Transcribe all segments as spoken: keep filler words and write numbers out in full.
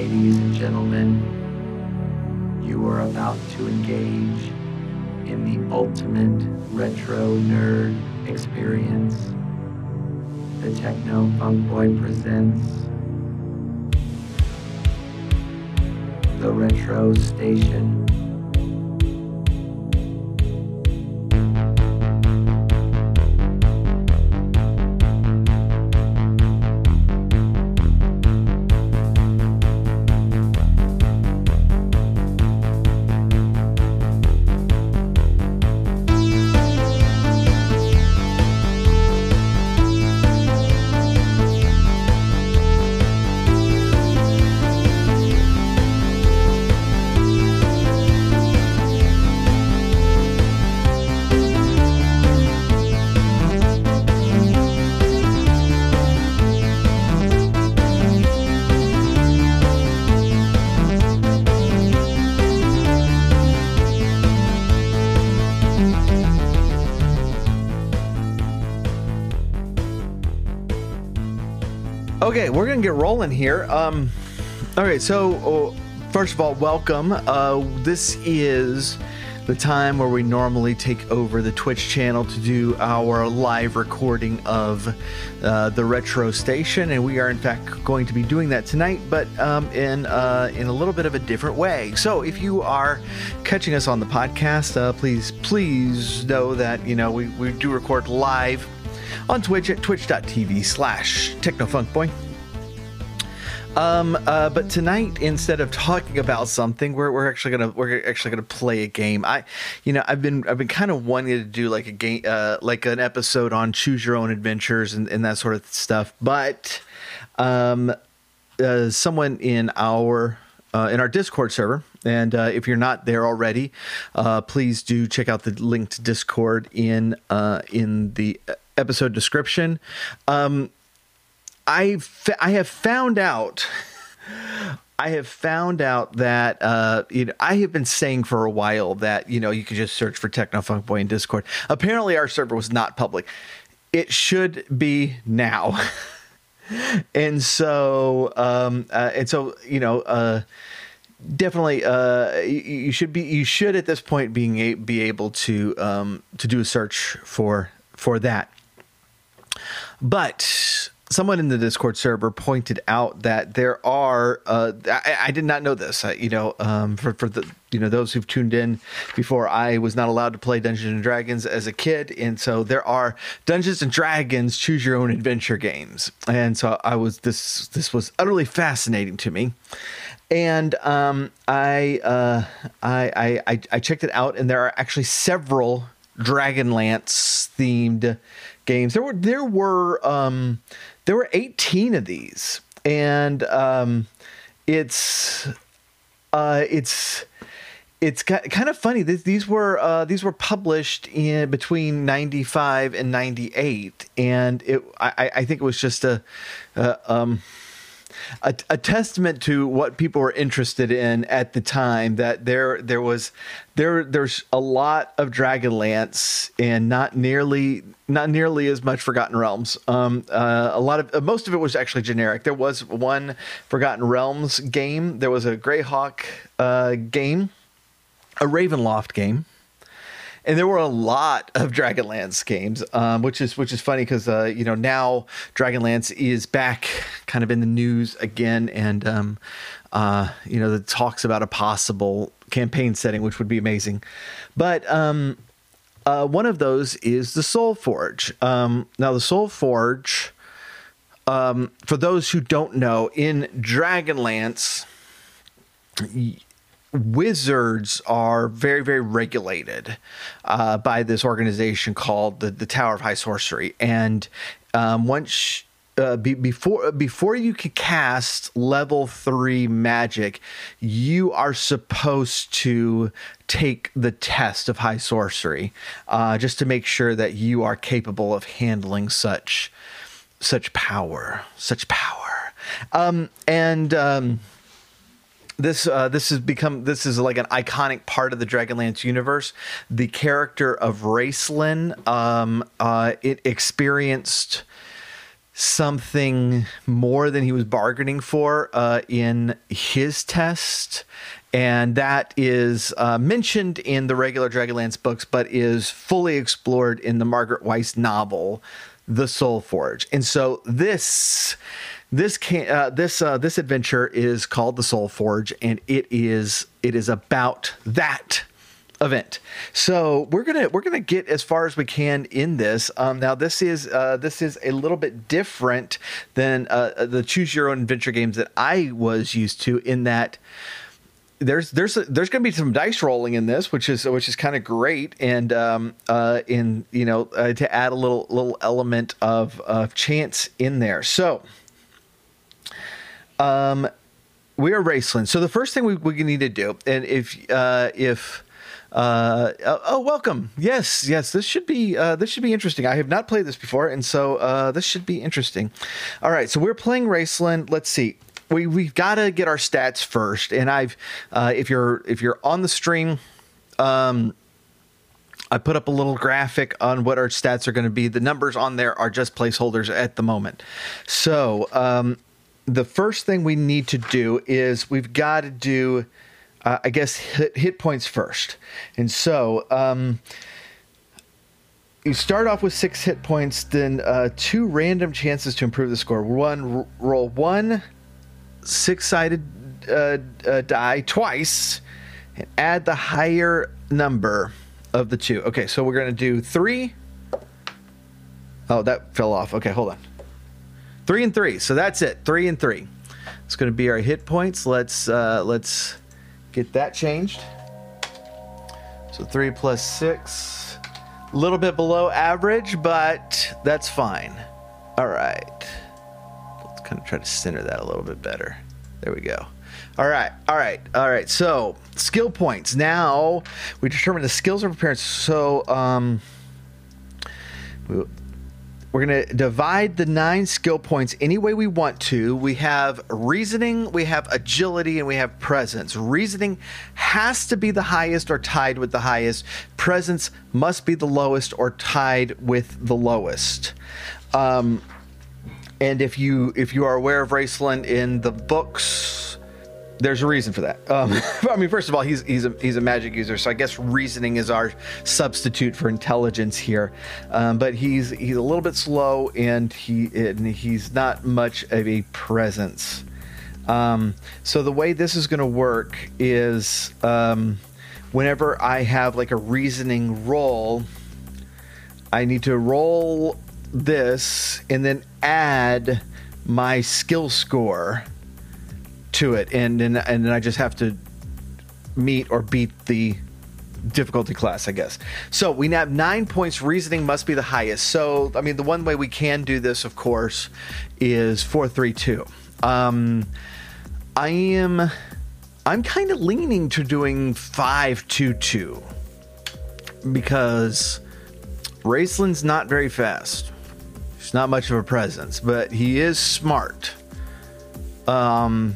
Ladies and gentlemen, you are about to engage in the ultimate retro nerd experience. The Techno Funk Boy presents The Retro Station. Okay, we're gonna get rolling here. Um, okay, so uh, first of all, welcome. Uh, this is the time where we normally take over the Twitch channel to do our live recording of uh, the Retro Station, and we are in fact going to be doing that tonight, but um, in uh, in a little bit of a different way. So, if you are catching us on the podcast, uh, please please know that you know we we do record live on Twitch at twitch.tv slash technofunkboy. Um, uh, but tonight, instead of talking about something, we're we're actually gonna we're actually gonna play a game. I, you know, I've been I've been kind of wanting to do like a game, uh, like an episode on choose your own adventures and, and that sort of stuff. But, um, uh, someone in our uh, in our Discord server. And uh, if you're not there already, uh, please do check out the link to Discord in uh, in the episode description. Um, I I have found out. I have found out that uh, you know I have been saying for a while that you know you can just search for Techno Funk Boy in Discord. Apparently, our server was not public. It should be now. and so um, uh, and so you know. Uh, Definitely, uh, you, you should be. You should at this point being a, be able to um, to do a search for for that. But someone in the Discord server pointed out that there are. Uh, I, I did not know this. Uh, you know, um, for for the you know those who've tuned in before, I was not allowed to play Dungeons and Dragons as a kid, and so there are Dungeons and Dragons Choose Your Own Adventure games, and so I was this this was utterly fascinating to me. And um, I, uh, I I I checked it out, and there are actually several Dragonlance themed games. There were there were um, there were eighteen of these, and um, it's uh, it's it's kind of funny. These, these were uh, these were published in between ninety-five and ninety-eight, and it I, I think it was just a. Uh, um, A, a testament to what people were interested in at the time, that there there was there there's a lot of Dragonlance and not nearly not nearly as much Forgotten Realms. Um, uh, a lot of uh, most of it was actually generic. There was one Forgotten Realms game. There was a Greyhawk uh, game, a Ravenloft game. And there were a lot of Dragonlance games, um, which is which is funny because uh, you know now Dragonlance is back, kind of in the news again, and um, uh, you know the talks about a possible campaign setting, which would be amazing. But um, uh, one of those is the Soul Forge. Um, now the Soul Forge, um, for those who don't know, in Dragonlance, wizards are very, very regulated uh, by this organization called the, the Tower of High Sorcery. And um, once uh, be, before before you can cast level three magic, you are supposed to take the test of High Sorcery uh, just to make sure that you are capable of handling such such power, such power. Um, and um, This uh, this has become this is like an iconic part of the Dragonlance universe. The character of Raistlin, um, uh, it experienced something more than he was bargaining for uh, in his test. And that is uh, mentioned in the regular Dragonlance books, but is fully explored in the Margaret Weis novel, The Soul Forge. And so this this can, uh, this uh, this adventure is called The Soul Forge, and it is it is about that event. So we're gonna we're gonna get as far as we can in this. Um, now this is uh, this is a little bit different than uh, the Choose Your Own Adventure games that I was used to, in that there's there's there's going to be some dice rolling in this, which is which is kind of great, and um, uh, in you know uh, to add a little little element of of chance in there. So, um, we are Raceland. So the first thing we, we need to do, and if uh, if uh, oh, welcome, yes, yes, this should be uh, this should be interesting. I have not played this before, and so uh, this should be interesting. All right, so we're playing Raceland. Let's see. We we've got to get our stats first, and I've uh, if you're if you're on the stream, um, I put up a little graphic on what our stats are going to be. The numbers on there are just placeholders at the moment. So um, the first thing we need to do is we've got to do, uh, I guess, hit, hit points first, and so. Um, You start off with six hit points, then uh, two random chances to improve the score. One, r- roll one six-sided uh, uh, die twice, and add the higher number of the two. Okay, so we're going to do three. Oh, that fell off. Okay, hold on. Three and three. So that's it. Three and three. It's going to be our hit points. Let's uh, let's get that changed. So three plus six. A little bit below average, but that's fine. All right. Let's kind of try to center that a little bit better. There we go. All right. All right. All right. So skill points. Now we determine the skills of our parents. So um, we're going to divide the nine skill points any way we want to. We have reasoning, we have agility, and we have presence. Reasoning has to be the highest or tied with the highest. Presence must be the lowest or tied with the lowest. Um, and if you if you are aware of Raceland in the books, there's a reason for that. Um, I mean, first of all, he's he's a he's a magic user, so I guess reasoning is our substitute for intelligence here. Um, but he's he's a little bit slow, and he and he's not much of a presence. Um, so the way this is going to work is, um, whenever I have like a reasoning roll, I need to roll this and then add my skill score to it, and then and then I just have to meet or beat the difficulty class, I guess. So we have nine points. Reasoning must be the highest. So I mean, the one way we can do this, of course, is four three two. Um, I am I'm kind of leaning to doing five two two because Raceland's not very fast. He's not much of a presence, but he is smart. Um.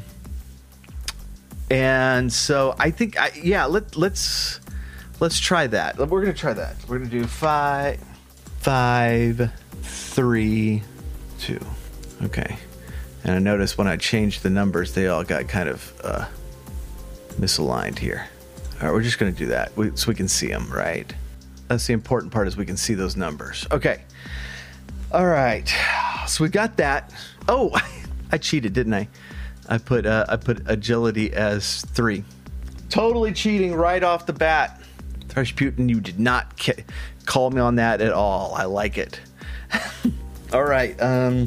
And so I think, I, yeah, let, let's let's try that. We're going to try that. We're going to do five, five, three, two. Okay. And I noticed when I changed the numbers, they all got kind of uh, misaligned here. All right, we're just going to do that we, so we can see them, right? That's the important part, is we can see those numbers. Okay. All right. So we've got that. Oh, I cheated, didn't I? I put uh, I put agility as three. Totally cheating right off the bat. Thrushputin, you did not ca- call me on that at all. I like it. All right. Um,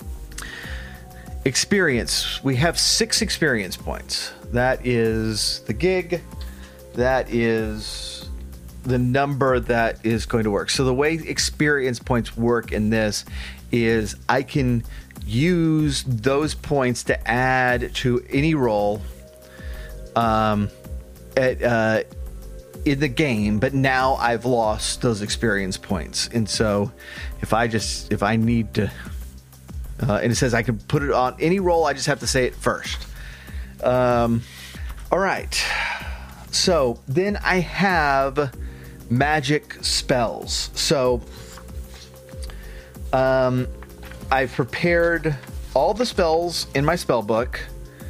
experience. We have six experience points. That is the gig. That is the number that is going to work. So the way experience points work in this is I can use those points to add to any roll um, at, uh, in the game, but now I've lost those experience points. And so if I just, if I need to, uh, and it says I can put it on any roll, I just have to say it first. Um, all right. So then I have magic spells. So, um, I've prepared all the spells in my spell book,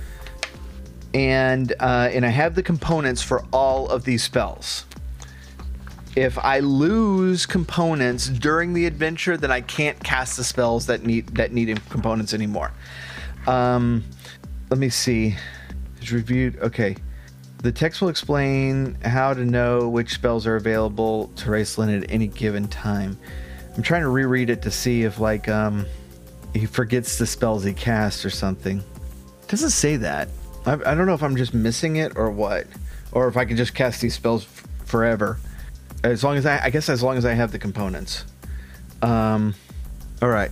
and uh, and I have the components for all of these spells. If I lose components during the adventure, then I can't cast the spells that need that need components anymore. Um, let me see. It's reviewed. Okay. The text will explain how to know which spells are available to Raistlin at any given time. I'm trying to reread it to see if, like, um, he forgets the spells he casts or something. It doesn't say that. I, I don't know if I'm just missing it or what, or if I can just cast these spells f- forever. As long as I, I guess as long as I have the components. Um, all right.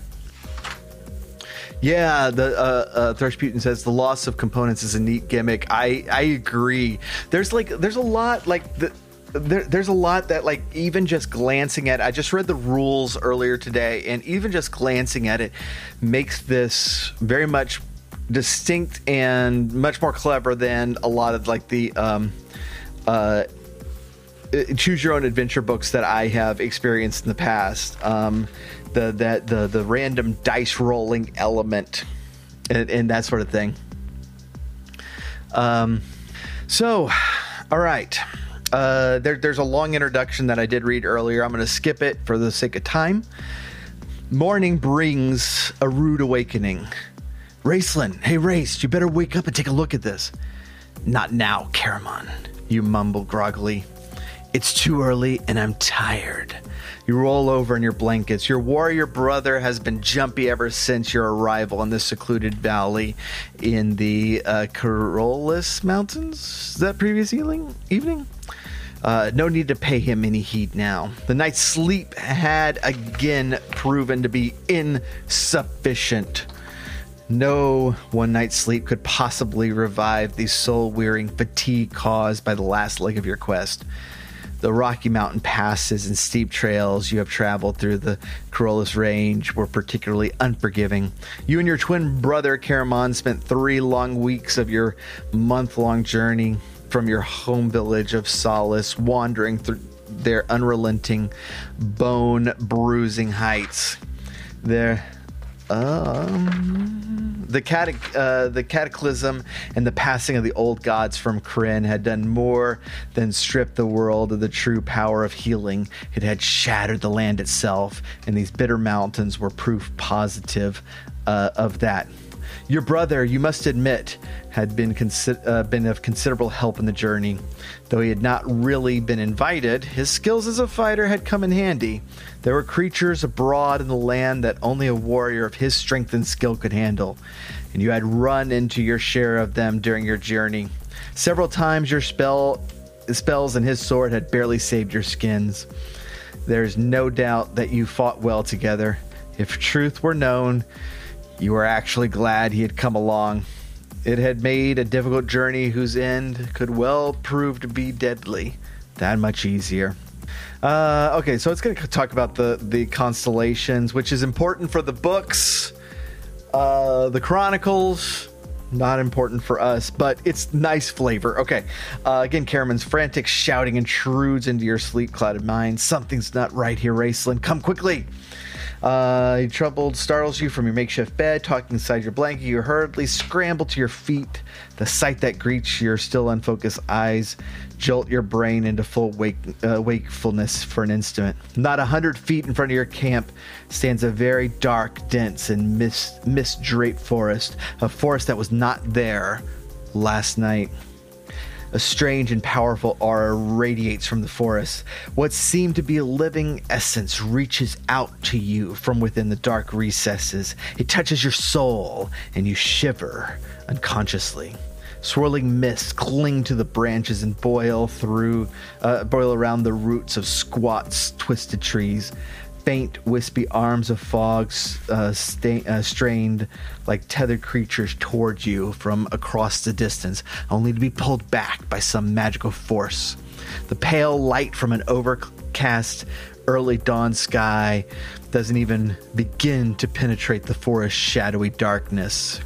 Yeah, the uh, uh, Thrushputin says the loss of components is a neat gimmick. I, I agree. There's like there's a lot like the there, there's a lot that like even just glancing at. I just read the rules earlier today, and even just glancing at it makes this very much distinct and much more clever than a lot of like the um, uh. choose your own adventure books that I have experienced in the past. Um, the that the the random dice rolling element and, and that sort of thing. Um, so, all right. Uh, there, there's a long introduction that I did read earlier. I'm going to skip it for the sake of time. Morning brings a rude awakening. Raistlin, hey Race, you better wake up and take a look at this. Not now, Caramon, you mumble groggily. It's too early and I'm tired. You roll over in your blankets. Your warrior brother has been jumpy ever since your arrival in this secluded valley in the uh, Carolus Mountains that previous evening? evening? Uh, no need to pay him any heed now. The night's sleep had again proven to be insufficient. No one night's sleep could possibly revive the soul-wearing fatigue caused by the last leg of your quest. The Rocky Mountain passes and steep trails you have traveled through the Carolus Range were particularly unforgiving. You and your twin brother, Caramon, spent three long weeks of your month-long journey from your home village of Solace, wandering through their unrelenting, bone-bruising heights. There... Um, the catac- uh, the cataclysm and the passing of the old gods from Krynn had done more than strip the world of the true power of healing. It had shattered the land itself, and these bitter mountains were proof positive uh, of that. Your brother, you must admit, had been consi- uh, been of considerable help in the journey. Though he had not really been invited, his skills as a fighter had come in handy. There were creatures abroad in the land that only a warrior of his strength and skill could handle, and you had run into your share of them during your journey. Several times your spell, spells and his sword had barely saved your skins. There's no doubt that you fought well together. If truth were known, you were actually glad he had come along. It had made a difficult journey whose end could well prove to be deadly that much easier. Uh, okay, so it's going to talk about the, the constellations, which is important for the books. Uh, the Chronicles, not important for us, but it's nice flavor. Okay, uh, again, Caramon's frantic shouting intrudes into your sleep-clouded mind. Something's not right here, Raistlin. Come quickly. Uh, he troubled, startles you from your makeshift bed, talking inside your blanket. You hurriedly scramble to your feet. The sight that greets your still unfocused eyes jolt your brain into full wake, uh, wakefulness for an instant. Not a hundred feet in front of your camp stands a very dark, dense, and mist, mist-draped forest. A forest that was not there last night. A strange and powerful aura radiates from the forest. What seemed to be a living essence reaches out to you from within the dark recesses. It touches your soul, and you shiver unconsciously. Swirling mists cling to the branches and boil through, uh, boil around the roots of squat, twisted trees. Faint, wispy arms of fog uh, sta- uh, strained like tethered creatures towards you from across the distance, only to be pulled back by some magical force. The pale light from an overcast early dawn sky doesn't even begin to penetrate the forest's shadowy darkness.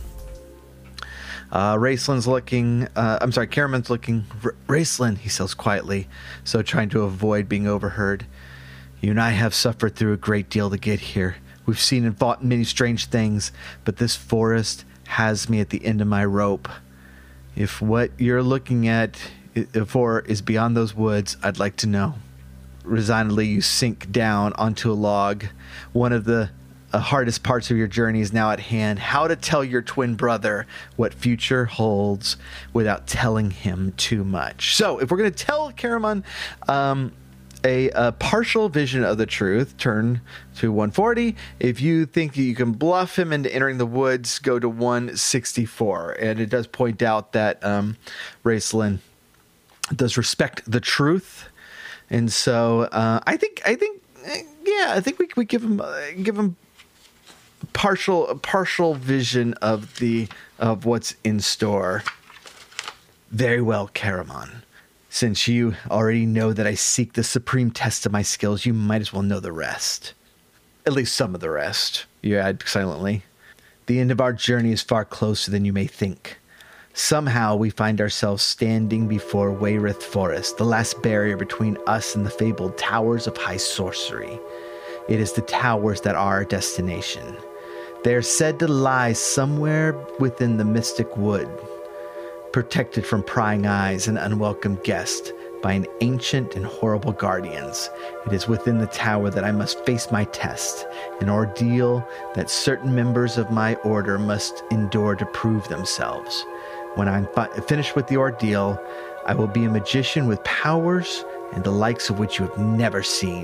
Uh, Raistlin's looking, uh, I'm sorry, Caramon's looking. R- Raistlin, he says quietly, so trying to avoid being overheard. You and I have suffered through a great deal to get here. We've seen and fought many strange things, but this forest has me at the end of my rope. If what you're looking at for is beyond those woods, I'd like to know. Resignedly, you sink down onto a log. One of the uh, hardest parts of your journey is now at hand. How to tell your twin brother what future holds without telling him too much. So, if we're going to tell Caramon um, a, a partial vision of the truth, turn to one forty. If you think you can bluff him into entering the woods, go to one sixty-four. And it does point out that um, Raistlin does respect the truth. And so uh, I think, I think, yeah, I think we we give him uh, give him partial a partial vision of the of what's in store. Very well, Caramon. Since you already know that I seek the supreme test of my skills, you might as well know the rest. At least some of the rest. You add silently. The end of our journey is far closer than you may think. Somehow we find ourselves standing before Wayrith Forest, the last barrier between us and the fabled Towers of High Sorcery. It is the towers that are our destination. They are said to lie somewhere within the mystic wood, protected from prying eyes and unwelcome guests by an ancient and horrible guardians. It is within the tower that I must face my test, an ordeal that certain members of my order must endure to prove themselves. When I'm fi- finished with the ordeal, I will be a magician with powers and the likes of which you have never seen.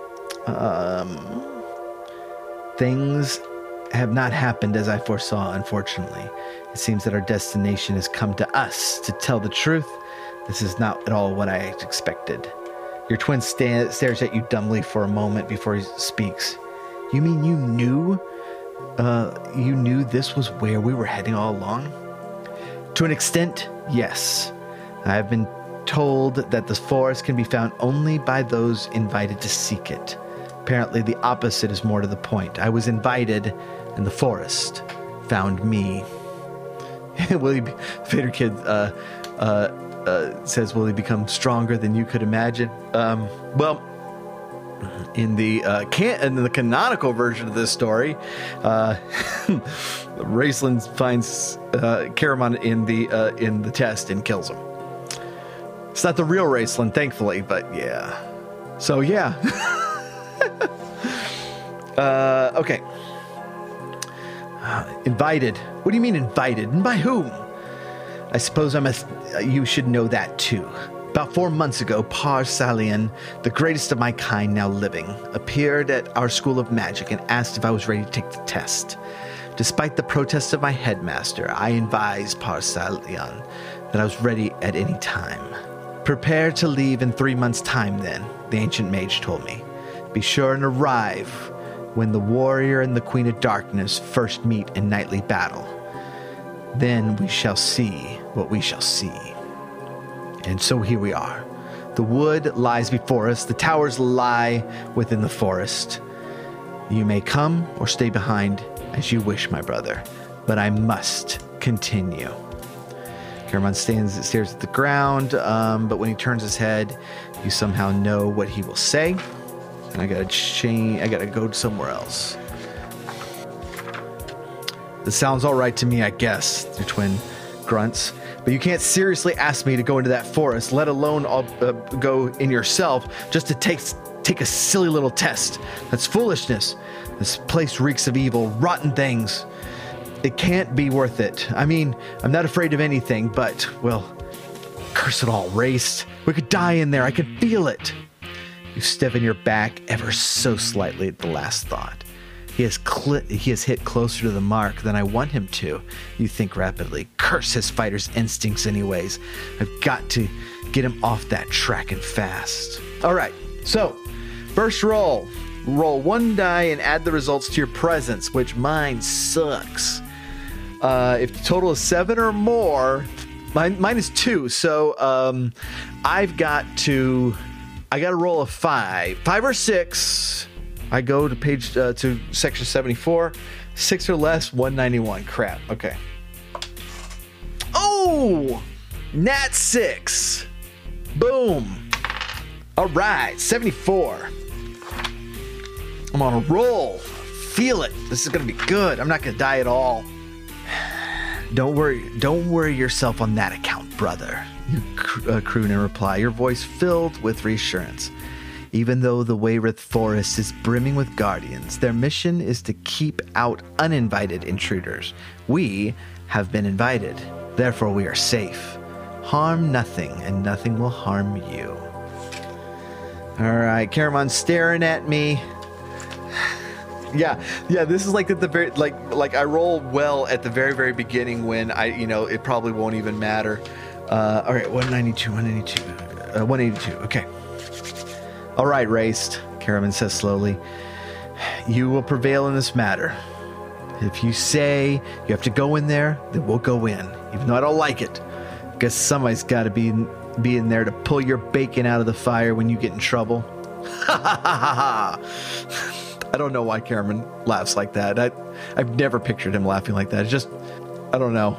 Um, things have not happened as I foresaw, unfortunately. It seems that our destination has come to us. To tell the truth, this is not at all what I expected. Your twin sta- stares at you dumbly for a moment before he speaks. You mean you knew? Uh, you knew this was where we were heading all along? To an extent, yes. I have been told that the forest can be found only by those invited to seek it. Apparently, the opposite is more to the point. I was invited, and the forest found me. Will he be, Vader Kid uh, uh, uh, says, will he become stronger than you could imagine? Um, well, in the uh, can in the canonical version of this story, uh, Raistlin finds uh, Caramon in the uh, in the test and kills him. It's not the real Raistlin, thankfully, but yeah. So yeah. uh, okay. Uh, invited. What do you mean invited? And by whom? I suppose I must. Uh, you should know that too. About four months ago, Par-Salian, the greatest of my kind now living, appeared at our school of magic and asked if I was ready to take the test. Despite the protest of my headmaster, I advised Par-Salian that I was ready at any time. Prepare to leave in three months' time, then, the ancient mage told me. Be sure and arrive when the warrior and the Queen of Darkness first meet in knightly battle. Then we shall see what we shall see. And so here we are. The wood lies before us. The towers lie within the forest. You may come or stay behind as you wish, my brother. But I must continue. Caramon stands, stares at the ground, um, but when he turns his head, you somehow know what he will say. And I gotta change. I gotta go somewhere else. This sounds all right to me, I guess. Your twin grunts. But you can't seriously ask me to go into that forest, let alone uh, go in yourself, just to take take a silly little test. That's foolishness. This place reeks of evil, rotten things. It can't be worth it. I mean, I'm not afraid of anything, but, well, curse it all, Race. We could die in there. I can feel it. You stiffen your back ever so slightly at the last thought. He has, cl- he has hit closer to the mark than I want him to. You think rapidly. Curse his fighter's instincts anyways. I've got to get him off that track and fast. All right, so first roll. Roll one die and add the results to your presence, which mine sucks. Uh, if the total is seven or more, mine, mine is two. So um, I've got to, I got to roll a five. Five or six. I go to page uh, to section seventy-four, six or less, one ninety-one. Crap. Okay. Oh, nat six. Boom. All right, seventy-four. I'm on a roll. feel it. This is going to be good. I'm not going to die at all. Don't worry. Don't worry yourself on that account, brother. You cr- uh, croon in reply, your voice filled with reassurance. Even though the Wayreth Forest is brimming with guardians, their mission is to keep out uninvited intruders. We have been invited. Therefore, we are safe. Harm nothing, and nothing will harm you. All right, Caramon's staring at me. Yeah, yeah. This is like at the very like like I roll well at the very very beginning when I you know it probably won't even matter. Uh, all right, one ninety-two, one ninety-two, uh, one eighty-two. Okay. All right, Raced, Caramon says slowly. You will prevail in this matter. If you say you have to go in there, then we'll go in, even though I don't like it. Guess somebody's got to be in, be in there to pull your bacon out of the fire when you get in trouble. Ha ha ha ha! I don't know why Caramon laughs like that. I, I've never pictured him laughing like that. It's just, I don't know.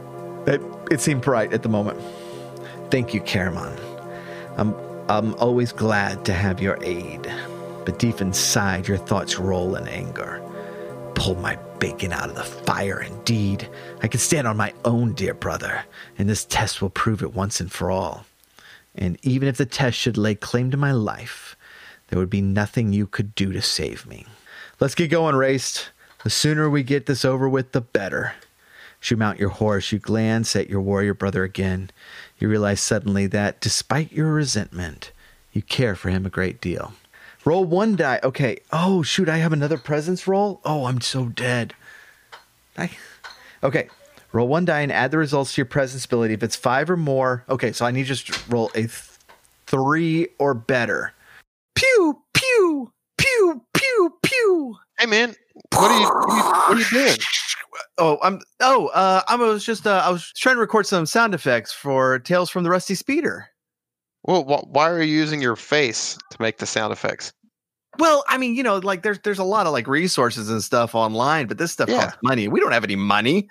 It, it seemed bright at the moment. Thank you, Caramon. I'm, I'm always glad to have your aid. But deep inside, your thoughts roll in anger. Pull my bacon out of the fire, indeed. I can stand on my own, dear brother, and this test will prove it once and for all. And even if the test should lay claim to my life, there would be nothing you could do to save me. Let's get going, Raced. The sooner we get this over with, the better. As you mount your horse, you glance at your warrior brother again. You realize suddenly that, despite your resentment, you care for him a great deal. Roll one die. Okay. Oh, shoot. I have another presence roll? Oh, I'm so dead. I... Okay. Roll one die and add the results to your presence ability. If it's five or more... Okay, so I need just to roll a th- three or better. Pew, pew, pew, pew, pew. Hey, man. What are you, what are you, what are you doing? Oh, I'm. Oh, uh, I was just. Uh, I was trying to record some sound effects for Tales from the Rusty Speeder. Well, wh- why are you using your face to make the sound effects? Well, I mean, you know, like there's there's a lot of like resources and stuff online, but this stuff Yeah. costs money. We don't have any money.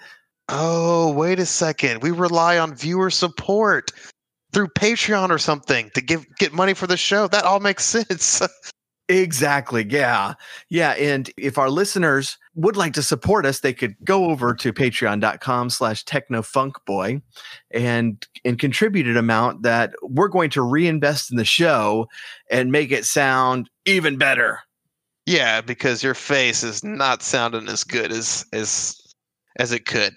Oh, wait a second. We rely on viewer support through Patreon or something to give get money for the show. That all makes sense. Exactly. Yeah. Yeah. And if our listeners would like to support us, they could go over to patreon.com slash technofunkboy and, and contribute an amount that we're going to reinvest in the show and make it sound even better. Yeah, because your face is not sounding as good as as as it could.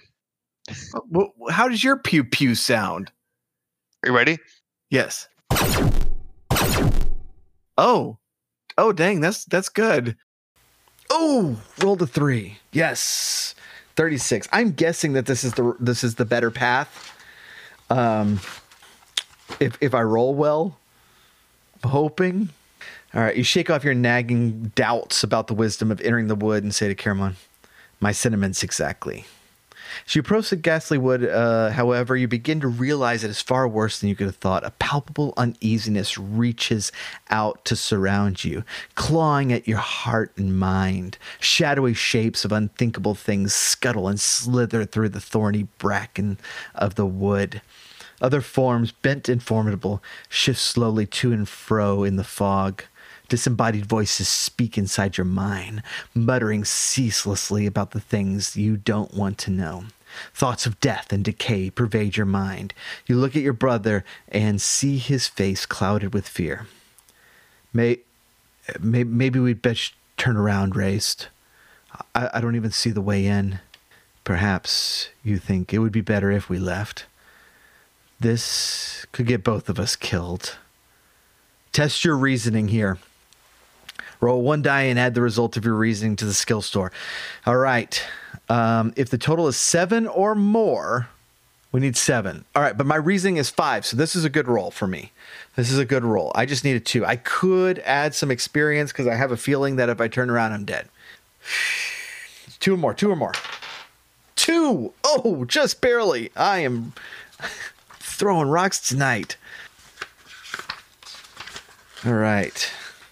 Well, how does your pew pew sound? Are you ready? Yes. Oh. Oh, dang, that's that's good. Oh, rolled a three. Yes. thirty-six. I'm guessing that this is the this is the better path. Um if if I roll well, I'm hoping. All right, you shake off your nagging doubts about the wisdom of entering the wood and say to Caramon, my sentiments exactly. As you approach the ghastly wood, uh, however, you begin to realize it is far worse than you could have thought. A palpable uneasiness reaches out to surround you, clawing at your heart and mind. Shadowy shapes of unthinkable things scuttle and slither through the thorny bracken of the wood. Other forms, bent and formidable, shift slowly to and fro in the fog. Disembodied voices speak inside your mind, muttering ceaselessly about the things you don't want to know. Thoughts of death and decay pervade your mind. You look at your brother and see his face clouded with fear. May, may maybe we'd best turn around, Raced. I, I don't even see the way in. Perhaps you think it would be better if we left. This could get both of us killed. Test your reasoning here. Roll one die and add the result of your reasoning to the skill store. All right. Um, if the total is seven or more, we need seven. All right, but my reasoning is five, so this is a good roll for me. This is a good roll. I just need a two. I could add some experience because I have a feeling that if I turn around, I'm dead. Two or more, two or more. Two! Oh, just barely. I am throwing rocks tonight. All right.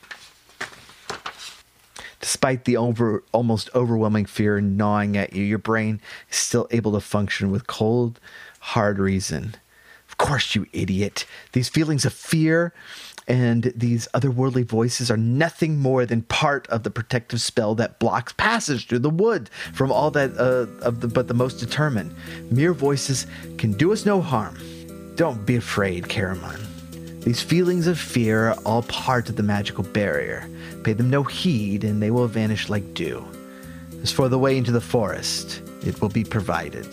Despite the over, almost overwhelming fear gnawing at you, your brain is still able to function with cold, hard reason. Of course, you idiot. These feelings of fear And these otherworldly voices are nothing more than part of the protective spell that blocks passage through the wood from all that uh, of the but the most determined. Mere voices can do us no harm. Don't be afraid, Caramon. These feelings of fear are all part of the magical barrier. Pay them no heed, and they will vanish like dew. As for the way into the forest, it will be provided.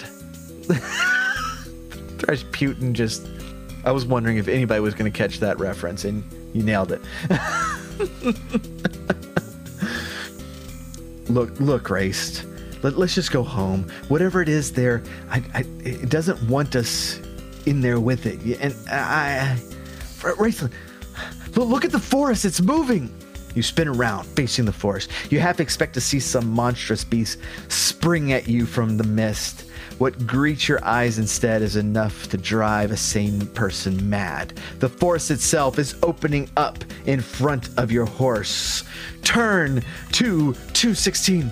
Putin just... I was wondering if anybody was going to catch that reference, and you nailed it. look, look, Raced. Let, let's just go home. Whatever it is there, I, I, it doesn't want us in there with it. And I... I Raced, look at the forest. It's moving. You spin around, facing the forest. You half expect to see some monstrous beast spring at you from the mist. What greets your eyes instead is enough to drive a sane person mad. The forest itself is opening up in front of your horse. Turn to two sixteen.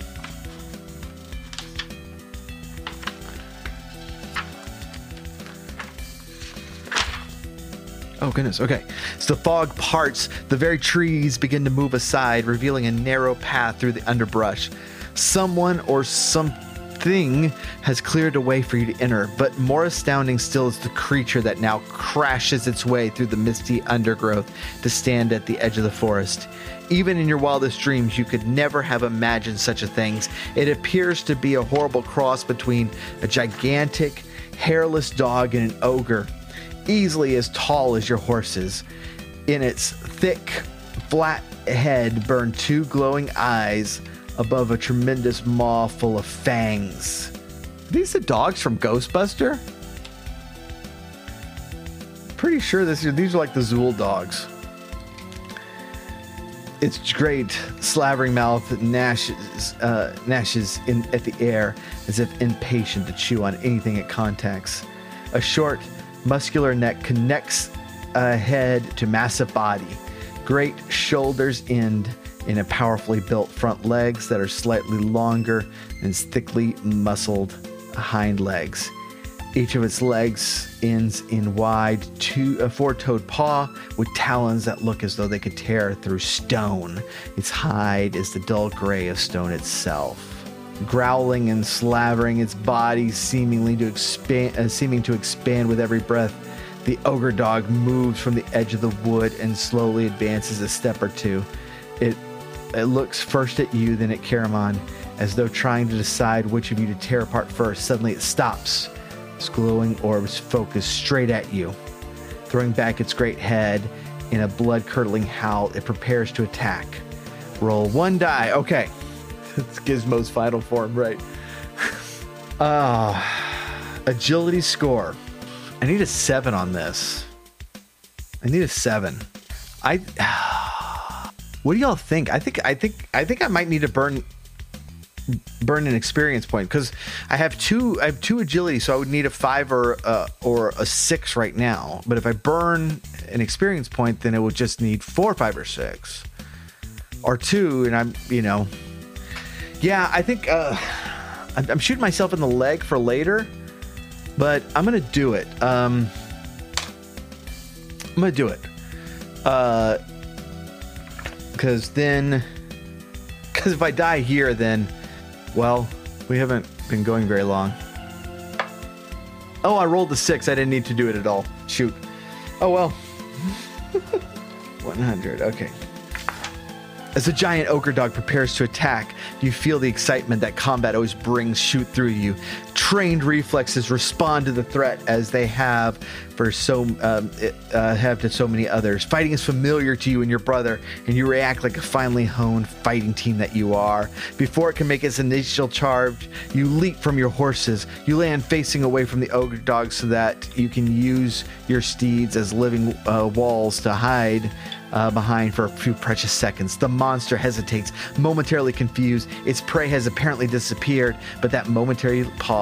Oh, goodness. Okay. So the fog parts. The very trees begin to move aside, revealing a narrow path through the underbrush. Someone or something has cleared a way for you to enter, but more astounding still is the creature that now crashes its way through the misty undergrowth to stand at the edge of the forest. Even in your wildest dreams, you could never have imagined such a thing. It appears to be a horrible cross between a gigantic, hairless dog and an ogre, easily as tall as your horses. In its thick, flat head burn two glowing eyes above a tremendous maw full of fangs. Are these the dogs from Ghostbuster? Pretty sure this is, these are like the Zool dogs. Its great slavering mouth gnashes, uh, gnashes in, at the air as if impatient to chew on anything it contacts. A short, muscular neck connects a head to massive body. Great shoulders end in a powerfully built front legs that are slightly longer than its thickly muscled hind legs. Each of its legs ends in wide two, a four-toed paw with talons that look as though they could tear through stone. Its hide is the dull gray of stone itself. Growling and slavering, its body seemingly to expand, uh, seeming to expand with every breath, the ogre dog moves from the edge of the wood and slowly advances a step or two. It It looks first at you, then at Caramon, as though trying to decide which of you to tear apart first. Suddenly it stops. Its glowing orbs focus straight at you. Throwing back its great head in a blood-curdling howl, it prepares to attack. Roll one die. Okay. It's Gizmo's final form, right? Ah, uh, agility score. I need a seven on this. I need a seven. I... What do y'all think? I think I think I think I might need to burn burn an experience point because I have two I have two agility, so I would need a five or uh, or a six right now. But if I burn an experience point, then it would just need four, five, or six, or two. And I'm you know, yeah, I think uh, I'm, I'm shooting myself in the leg for later, but I'm gonna do it. Um, I'm gonna do it. Uh. Because then, because if I die here, then, well, we haven't been going very long. Oh, I rolled the six. I didn't need to do it at all. Shoot. Oh, well. one hundred. Okay. As the giant ogre dog prepares to attack, you feel the excitement that combat always brings shoot through you. Trained reflexes respond to the threat as they have for so um, uh, have to so many others. Fighting is familiar to you and your brother, and you react like a finely honed fighting team that you are. Before it can make its initial charge, you leap from your horses. You land facing away from the ogre dog so that you can use your steeds as living uh, walls to hide Uh, behind for a few precious seconds. The monster hesitates, momentarily confused. Its prey has apparently disappeared, but that momentary pause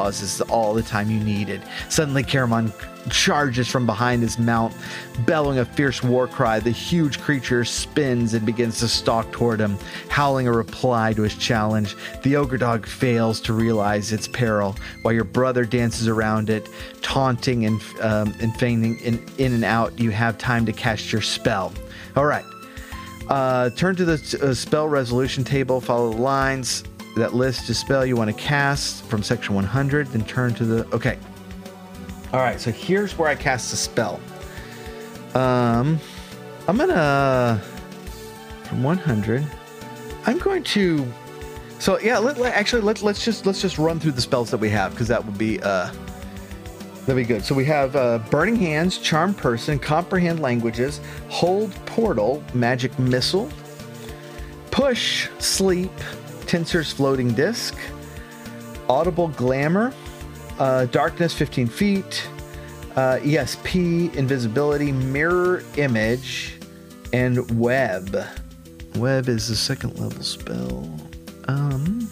pause is all the time you needed. Suddenly, Caramon charges from behind his mount, bellowing a fierce war cry. The huge creature spins and begins to stalk toward him, howling a reply to his challenge. The ogre dog fails to realize its peril, while your brother dances around it, taunting and um, and feigning in, in and out. You have time to cast your spell. All right. Uh, turn to the uh, spell resolution table, follow the lines that list the spell you want to cast from section one hundred, then turn to the... Okay. All right, so here's where I cast the spell. Um, I'm going to... From one hundred, I'm going to... So, yeah, let, let, actually, let, let's just let's just run through the spells that we have, because that would be... Uh, That'd be good. So we have uh, Burning Hands, Charm Person, Comprehend Languages, Hold Portal, Magic Missile, Push, Sleep, Tensor's Floating Disc, Audible Glamour, uh, Darkness fifteen feet, uh, E S P, Invisibility, Mirror Image, and Web. Web is the second level spell. Um,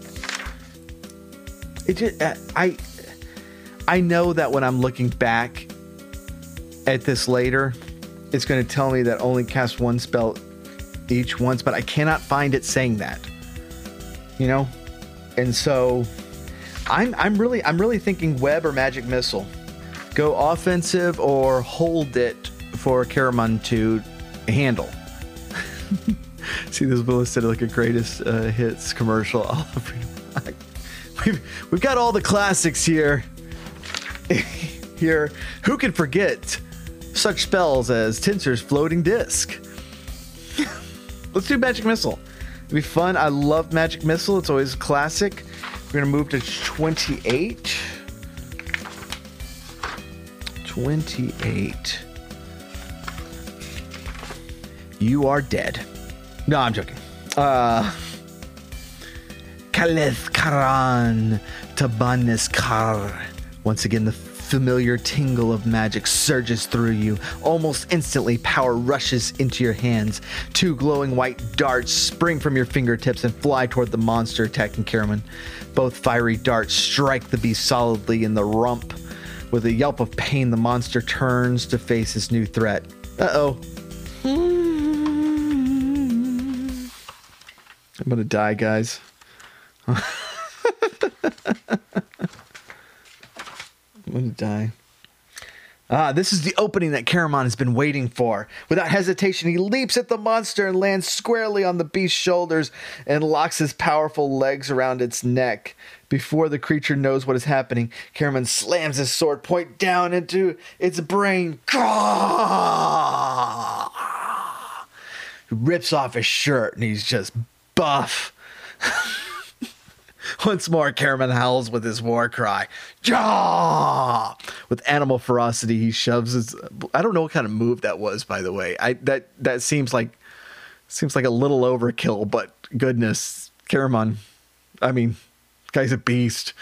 it just, uh, I... I know that when I'm looking back at this later, it's going to tell me that only cast one spell each once, but I cannot find it saying that, you know? And so I'm, I'm really, I'm really thinking Web or Magic Missile. Go offensive or hold it for Caramon to handle. See, this was listed like a greatest uh, hits commercial. we've, we've got all the classics here. Here, who can forget such spells as Tensor's Floating Disc? Let's do Magic Missile. It'll be fun. I love Magic Missile. It's always classic. We're going to move to twenty-eight. twenty-eight. You are dead. No, I'm joking. Uh, Kaleth Karan Tabanis Kar. Once again, the familiar tingle of magic surges through you. Almost instantly, power rushes into your hands. Two glowing white darts spring from your fingertips and fly toward the monster attacking Caramon. Both fiery darts strike the beast solidly in the rump. With a yelp of pain, the monster turns to face his new threat. Uh-oh. I'm gonna die, guys. I'm gonna die. Ah, this is the opening that Caramon has been waiting for. Without hesitation, he leaps at the monster and lands squarely on the beast's shoulders and locks his powerful legs around its neck. Before the creature knows what is happening, Caramon slams his sword point down into its brain. He rips off his shirt and he's just buff. Once more, Caramon howls with his war cry. Jaw! With animal ferocity, he shoves his... I don't know what kind of move that was, by the way. I that that seems like seems like a little overkill, but goodness, Caramon. I mean, guy's a beast.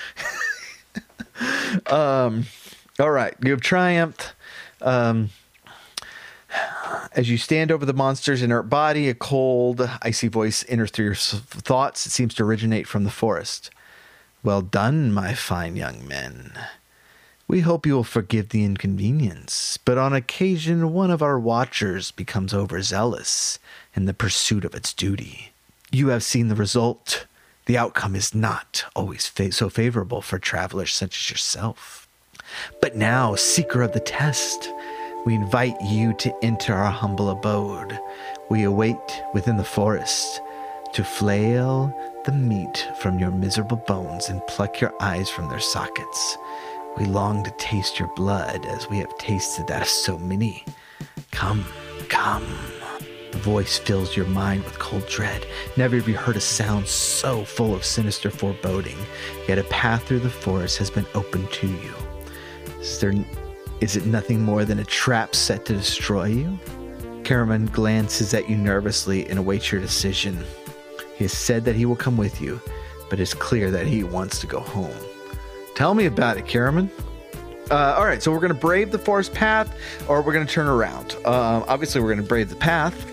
um, all right, you have triumphed. Um, As you stand over the monster's inert body, a cold, icy voice enters through your thoughts. It seems to originate from the forest. Well done, my fine young men. We hope you will forgive the inconvenience, but on occasion one of our watchers becomes overzealous in the pursuit of its duty. You have seen the result. The outcome is not always fa- so favorable for travelers such as yourself. But now, seeker of the test, we invite you to enter our humble abode. We await within the forest to flail the meat from your miserable bones and pluck your eyes from their sockets. We long to taste your blood as we have tasted that of so many. Come, come. The voice fills your mind with cold dread. Never have you heard a sound so full of sinister foreboding, yet a path through the forest has been opened to you. Is there... Is it nothing more than a trap set to destroy you? Caramon glances at you nervously and awaits your decision. He has said that he will come with you, but it's clear that he wants to go home. Tell me about it, Caramon. Uh, all right, so we're going to brave the forest path, or we're going to turn around. Uh, obviously, we're going to brave the path.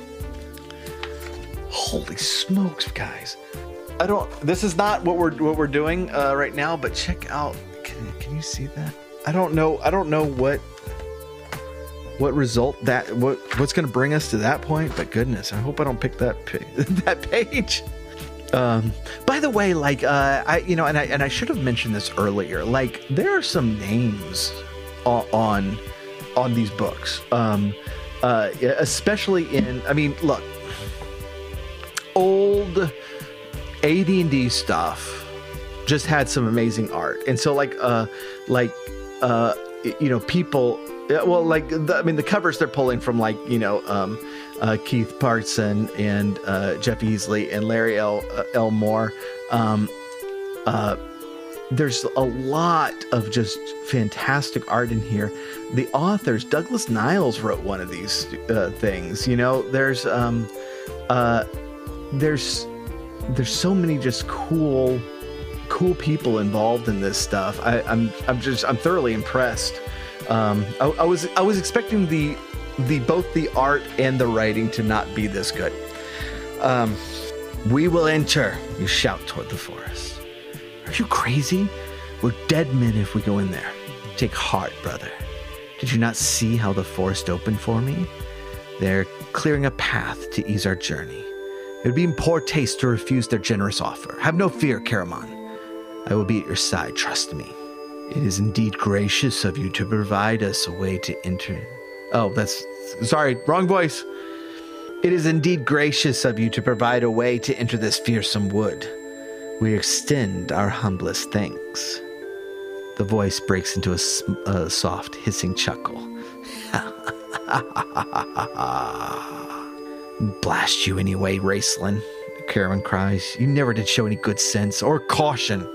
Holy smokes, guys! I don't. This is not what we're what we're doing uh, right now, but check out you see that? I don't know. I don't know what what result that what what's going to bring us to that point. But goodness, I hope I don't pick that pa- that page. Um, by the way, like uh, I you know, and I and I should have mentioned this earlier. Like there are some names on on, on these books, um, uh, especially in. I mean, look, old A D and D stuff just had some amazing art, and so like uh like uh you know people well like the, I mean the covers they're pulling from like you know um uh Keith Parson and uh Jeff Easley and Larry L. Uh, Elmore. um uh there's a lot of just fantastic art in here. The authors, Douglas Niles wrote one of these uh, things, you know. There's um uh there's there's so many just cool cool people involved in this stuff. I, I'm I'm just I'm thoroughly impressed. Um, I, I was I was expecting the the both the art and the writing to not be this good. Um, we will enter. You shout toward the forest. Are you crazy? We're dead men if we go in there. Take heart, brother. Did you not see how the forest opened for me? They're clearing a path to ease our journey. It would be in poor taste to refuse their generous offer. Have no fear, Caramon. I will be at your side, trust me. It is indeed gracious of you to provide us a way to enter. Oh, that's... Sorry, wrong voice. It is indeed gracious of you to provide a way to enter this fearsome wood. We extend our humblest thanks. The voice breaks into a, a soft, hissing chuckle. Blast you anyway, Raceland, Caramon cries. You never did show any good sense or caution.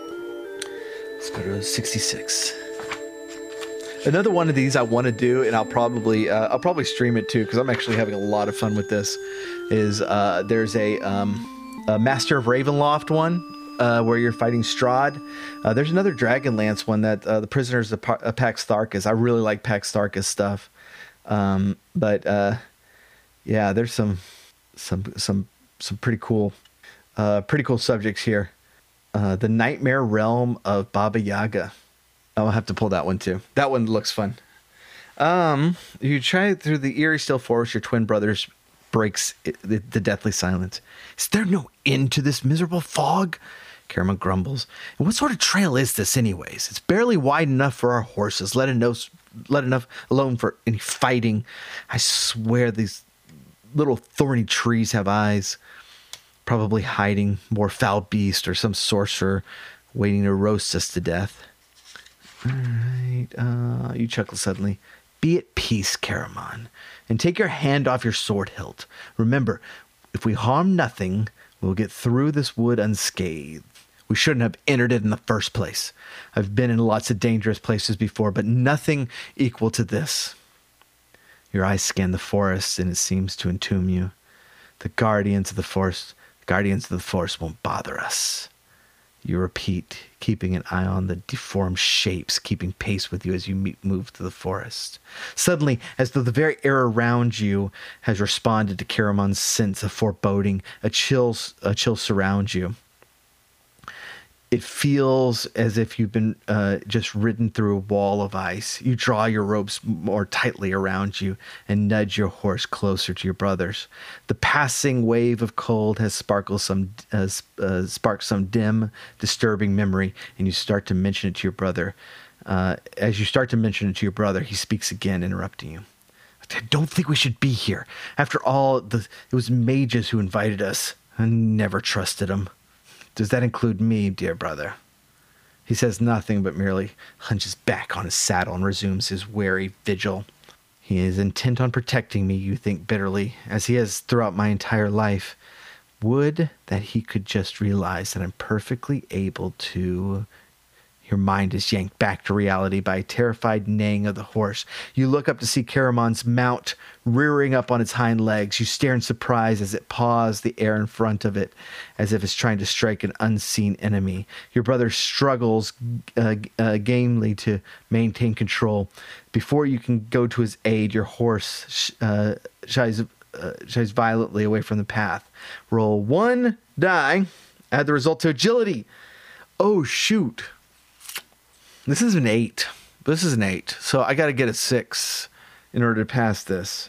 Let's go to sixty-six. Another one of these I want to do, and I'll probably uh, I'll probably stream it too because I'm actually having a lot of fun with this. Is uh, there's a, um, a Master of Ravenloft one uh, where you're fighting Strahd. Uh, there's another Dragonlance one that uh, the Prisoners of pa- uh, Pax Tharkas. I really like Pax Tharkas stuff, um, but uh, yeah, there's some some some some pretty cool uh, pretty cool subjects here. Uh, the Nightmare Realm of Baba Yaga. I'll have to pull that one too. That one looks fun. Um, you try through the eerie still forest, your twin brothers breaks it, the, the deathly silence. Is there no end to this miserable fog? Caramon grumbles. And what sort of trail is this anyways? It's barely wide enough for our horses, let, enough, let enough alone for any fighting. I swear these little thorny trees have eyes. Probably hiding more foul beast or some sorcerer waiting to roast us to death. All right. Uh, you chuckle suddenly. Be at peace, Caramon, and take your hand off your sword hilt. Remember, if we harm nothing, we'll get through this wood unscathed. We shouldn't have entered it in the first place. I've been in lots of dangerous places before, but nothing equal to this. Your eyes scan the forest, and it seems to entomb you. The guardians of the forest... Guardians of the Forest won't bother us. You repeat, keeping an eye on the deformed shapes, keeping pace with you as you move through the forest. Suddenly, as though the very air around you has responded to Caramon's sense of foreboding, a chill, a chill surrounds you. It feels as if you've been uh, just ridden through a wall of ice. You draw your ropes more tightly around you and nudge your horse closer to your brothers. The passing wave of cold has sparkled some, uh, uh, sparked some dim, disturbing memory, and you start to mention it to your brother. Uh, as you start to mention it to your brother, he speaks again, interrupting you. I don't think we should be here. After all, the, it was mages who invited us. I never trusted them. Does that include me, dear brother? He says nothing, but merely hunches back on his saddle and resumes his wary vigil. He is intent on protecting me, you think bitterly, as he has throughout my entire life. Would that he could just realize that I'm perfectly able to... Your mind is yanked back to reality by a terrified neighing of the horse. You look up to see Caramon's mount rearing up on its hind legs. You stare in surprise as it paws the air in front of it, as if it's trying to strike an unseen enemy. Your brother struggles uh, uh, gamely to maintain control. Before you can go to his aid, your horse sh- uh, shies, uh, shies violently away from the path. Roll one die. Add the result to agility. Oh, shoot. This is an eight. This is an eight. So I got to get a six in order to pass this.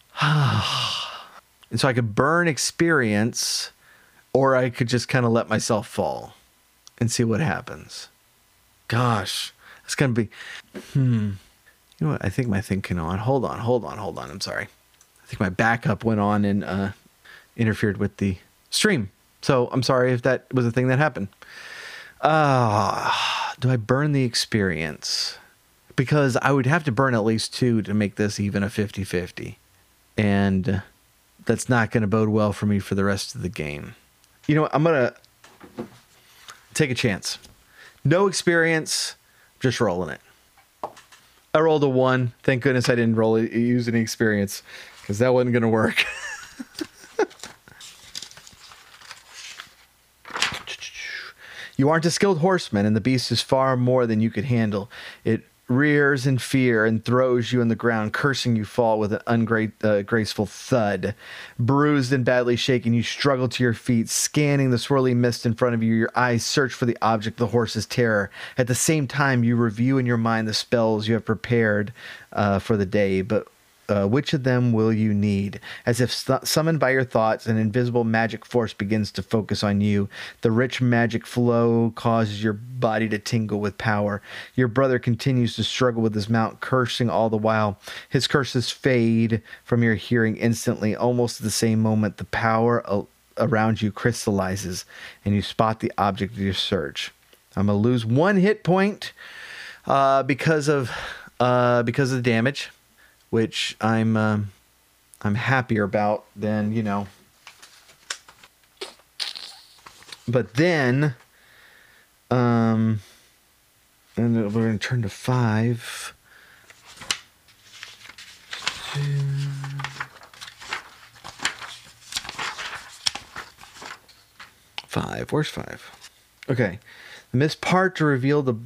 And so I could burn experience, or I could just kind of let myself fall and see what happens. Gosh, it's going to be, hmm. You know what? I think my thing can on. Hold on, hold on, hold on. I'm sorry. I think my backup went on and uh, interfered with the stream. So I'm sorry if that was a thing that happened. Uh, do I burn the experience? Because I would have to burn at least two to make this even a fifty-fifty. And that's not going to bode well for me for the rest of the game. You know what? I'm going to take a chance. No experience, just rolling it. I rolled a one. Thank goodness I didn't roll use any experience, because that wasn't going to work. You aren't a skilled horseman, and the beast is far more than you could handle. It rears in fear and throws you on the ground, cursing you fall with an ungraceful uh, thud. Bruised and badly shaken, you struggle to your feet, scanning the swirling mist in front of you. Your eyes search for the object of the horse's terror. At the same time, you review in your mind the spells you have prepared uh, for the day, but Uh, which of them will you need? As if st- summoned by your thoughts, an invisible magic force begins to focus on you. The rich magic flow causes your body to tingle with power. Your brother continues to struggle with his mount, cursing all the while. His curses fade from your hearing instantly. Almost at the same moment, the power a- around you crystallizes, and you spot the object of your search. I'm going to lose one hit point uh, because of uh, because of the damage, which I'm um, I'm happier about than, you know. But then, um, and we're going to turn to five. Five. Where's five? Okay. The missed part to reveal the...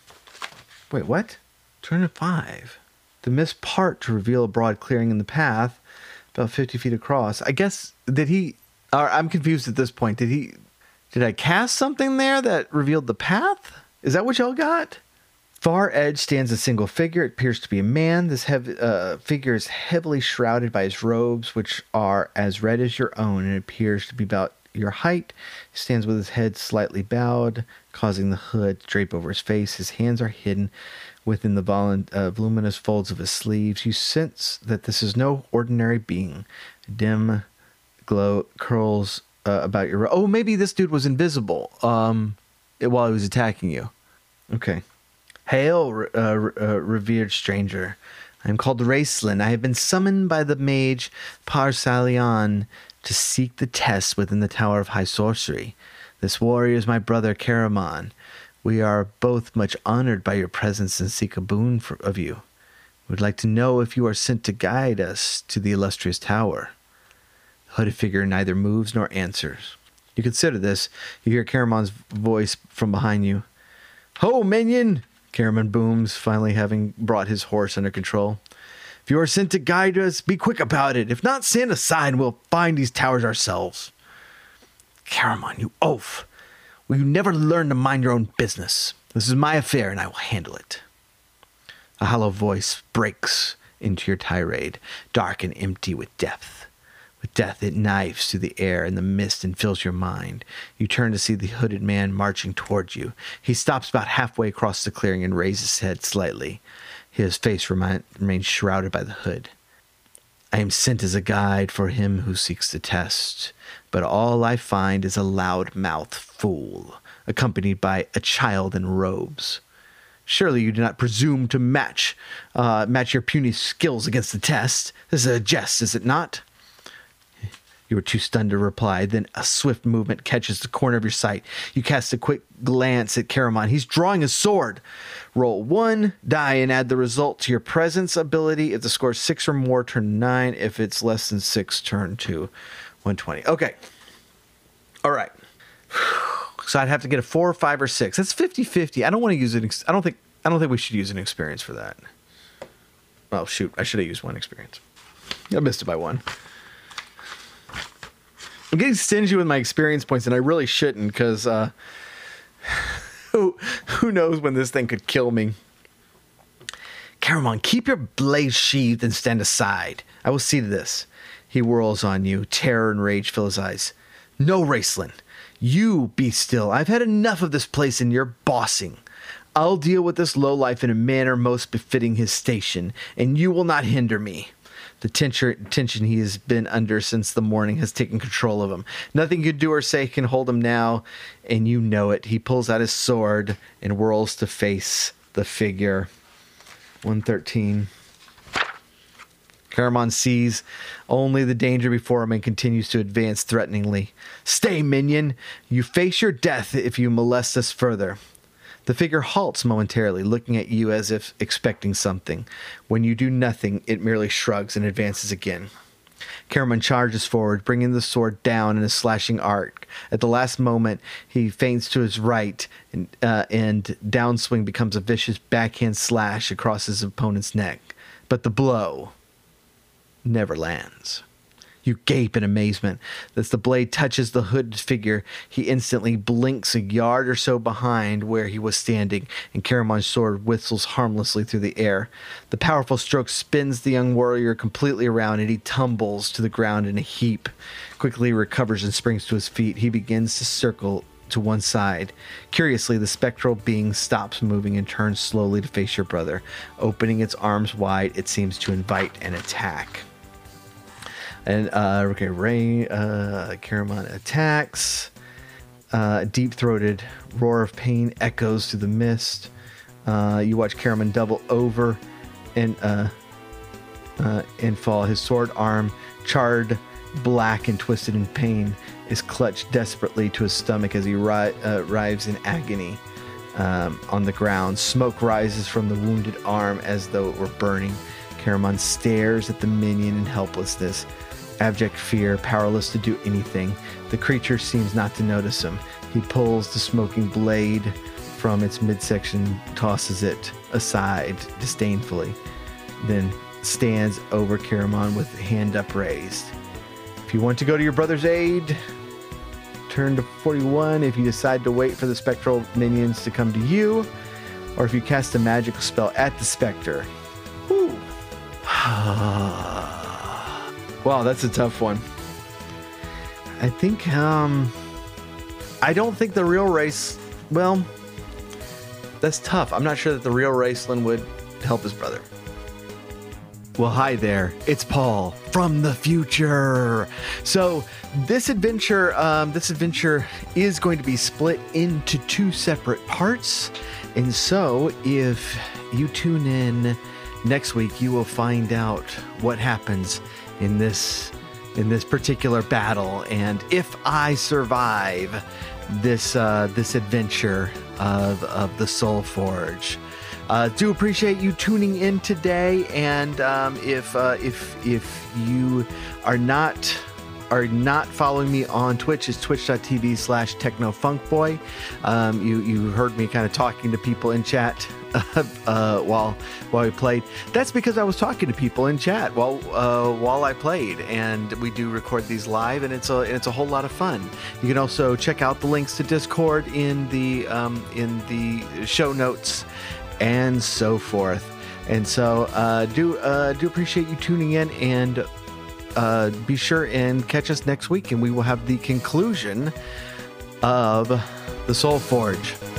Wait, what? Turn to five. The missed part to reveal a broad clearing in the path, about fifty feet across. I guess, did he... Or I'm confused at this point. Did he... Did I cast something there that revealed the path? Is that what y'all got? Far edge stands a single figure. It appears to be a man. This heavy, uh, figure is heavily shrouded by his robes, which are as red as your own, and it appears to be about your height. He stands with his head slightly bowed, causing the hood to drape over his face. His hands are hidden within the vol- uh, voluminous folds of his sleeves. You sense that this is no ordinary being. A dim glow curls uh, about your... Oh, maybe this dude was invisible um, while he was attacking you. Okay. Hail, uh, uh, revered stranger. I am called Raceland. I have been summoned by the mage Par-Salion to seek the test within the Tower of High Sorcery. This warrior is my brother Caramon. We are both much honored by your presence and seek a boon for, of you. We would like to know if you are sent to guide us to the illustrious tower. The hooded figure neither moves nor answers. You consider this. You hear Caramon's voice from behind you. Ho, minion! Caramon booms, finally having brought his horse under control. If you are sent to guide us, be quick about it. If not, stand aside and we'll find these towers ourselves. Caramon, you oaf! Will you never learn to mind your own business? This is my affair, and I will handle it. A hollow voice breaks into your tirade, dark and empty with depth. With death, it knives through the air and the mist and fills your mind. You turn to see the hooded man marching towards you. He stops about halfway across the clearing and raises his head slightly. His face remain, remains shrouded by the hood. I am sent as a guide for him who seeks the test, but all I find is a loud-mouthed fool, accompanied by a child in robes. Surely you do not presume to match uh, match your puny skills against the test. This is a jest, is it not? You are too stunned to reply. Then a swift movement catches the corner of your sight. You cast a quick glance at Caramon. He's drawing a sword. Roll one die and add the result to your presence ability. If the score is six or more, turn nine. If it's less than six, turn to one twenty. Okay. All right. So I'd have to get a four, five, or six. That's fifty-fifty. I don't want to use it. I don't think. I don't think we should use an experience for that. Oh shoot! I should have used one experience. I missed it by one. I'm getting stingy with my experience points, and I really shouldn't, because uh, who Who knows when this thing could kill me? Caramon, keep your blade sheathed and stand aside. I will see to this. He whirls on you. Terror and rage fill his eyes. No, Raceland. You be still. I've had enough of this place and your bossing. I'll deal with this lowlife in a manner most befitting his station, and you will not hinder me. The tension, tension he has been under since the morning has taken control of him. Nothing you do or say can hold him now, and you know it. He pulls out his sword and whirls to face the figure. one thirteen. Caramon sees only the danger before him and continues to advance threateningly. Stay, minion. You face your death if you molest us further. The figure halts momentarily, looking at you as if expecting something. When you do nothing, it merely shrugs and advances again. Caramon charges forward, bringing the sword down in a slashing arc. At the last moment, he feints to his right, and, uh, and downswing becomes a vicious backhand slash across his opponent's neck. But the blow never lands. You gape in amazement. As the blade touches the hooded figure, he instantly blinks a yard or so behind where he was standing, and Caramon's sword whistles harmlessly through the air. The powerful stroke spins the young warrior completely around, and he tumbles to the ground in a heap. Quickly recovers and springs to his feet. He begins to circle to one side. Curiously, the spectral being stops moving and turns slowly to face your brother. Opening its arms wide, it seems to invite an attack. And, uh, okay, Ray, uh, Caramon attacks. Uh, a deep-throated roar of pain echoes through the mist. Uh, you watch Caramon double over and, uh, uh, and fall. His sword arm, charred, black, and twisted in pain, is clutched desperately to his stomach as he ri- uh, writhes in agony um, on the ground. Smoke rises from the wounded arm as though it were burning. Caramon stares at the minion in helplessness. Abject fear, powerless to do anything. The creature seems not to notice him. He pulls the smoking blade from its midsection, tosses it aside disdainfully, then stands over Caramon with hand upraised. If you want to go to your brother's aid, turn to forty-one. If you decide to wait for the spectral minions to come to you, or if you cast a magical spell at the specter. Whew. Wow, that's a tough one. I think, um, I don't think the real race, well, that's tough. I'm not sure that the real Raceland would help his brother. Well, hi there. It's Paul from the future. So this adventure, um, this adventure is going to be split into two separate parts. And so if you tune in next week, you will find out what happens in this in this particular battle, and if I survive this uh, this adventure of of the Soul Forge. Uh, do appreciate you tuning in today, and um, if uh, if if you are not are not following me on Twitch, it's twitch.tv slash technofunkboy. Um, you you heard me kind of talking to people in chat uh, while while we played. That's because I was talking to people in chat while uh, while I played, and we do record these live, and it's a it's a whole lot of fun. You can also check out the links to Discord in the um, in the show notes and so forth. And so uh, do uh, do appreciate you tuning in, and uh, be sure and catch us next week, and we will have the conclusion of the Soul Forge.